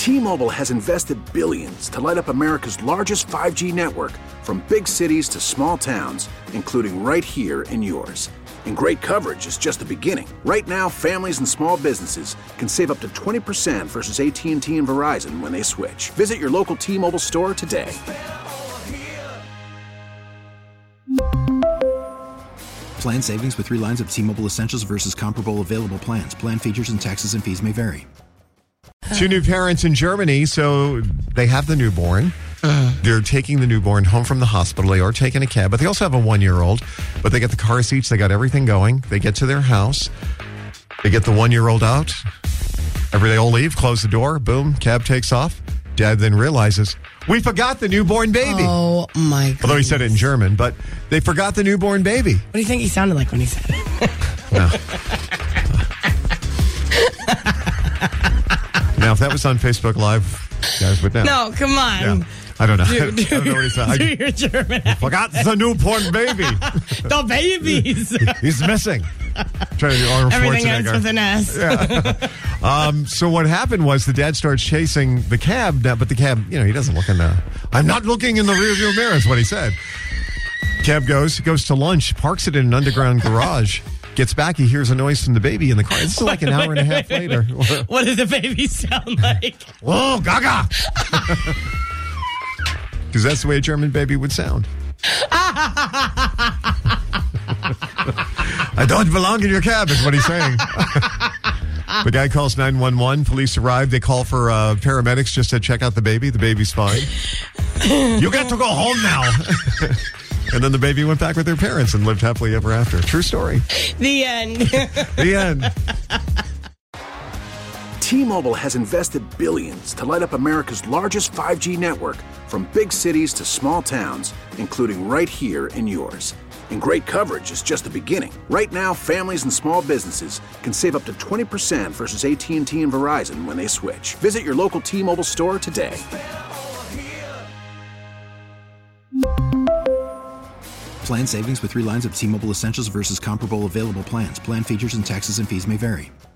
T-Mobile has invested billions to light up America's largest 5G network, from big cities to small towns, including right here in yours. And great coverage is just the beginning. Right now, families and small businesses can save up to 20% versus AT&T and Verizon when they switch. Visit your local T-Mobile store today. Plan savings with 3 lines of T-Mobile Essentials versus comparable available plans. Plan features and taxes and fees may vary. 2 new parents in Germany, so they have the newborn. They're taking the newborn home from the hospital. They are taking a cab, but they also have a 1-year-old. But they get the car seats. They got everything going. They get to their house. They get the 1-year-old out. They all leave, close the door. Boom, cab takes off. Dad then realizes, we forgot the newborn baby. Oh, my God. Although he said it in German, but they forgot the newborn baby. What do you think he sounded like when he said it? No. Now, if that was on Facebook Live, guys would know. No, come on. Yeah. I don't know. I don't know what he said. Do your German accent. Forgot the newborn baby. The babies. He's missing. Trying to do Arnold Everything ends Schwarzenegger. with an S. Yeah. So what happened was the dad starts chasing the cab, but the cab, he doesn't look in the... I'm not looking in the rearview mirror is what he said. Cab goes to lunch, parks it in an underground garage. Gets back, he hears a noise from the baby in the car. This is like an hour and a half later. What does the baby sound like? Oh, gaga! Because that's the way a German baby would sound. I don't belong in your cab, is what he's saying. The guy calls 911. Police arrive. They call for paramedics just to check out the baby. The baby's fine. You got to go home now. And then the baby went back with their parents and lived happily ever after. True story. The end. The end. T-Mobile has invested billions to light up America's largest 5G network, from big cities to small towns, including right here in yours. And great coverage is just the beginning. Right now, families and small businesses can save up to 20% versus AT&T and Verizon when they switch. Visit your local T-Mobile store today. Plan savings with 3 lines of T-Mobile Essentials versus comparable available plans. Plan features and taxes and fees may vary.